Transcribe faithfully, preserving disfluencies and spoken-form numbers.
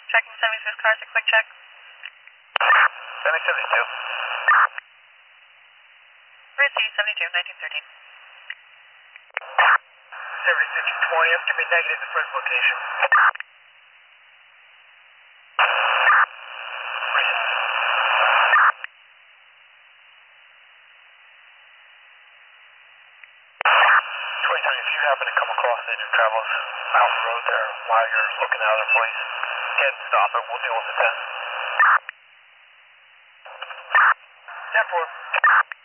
Checking seventy-six cars, a quick check. seventy seventy-two. Route C, seventy-two, nineteen thirteen. seventy-six twenty, I'm giving negative the first location. If you happen to come across any travelers out the road there while you're looking out of their place, go ahead and stop it. We'll deal with it then. ten four.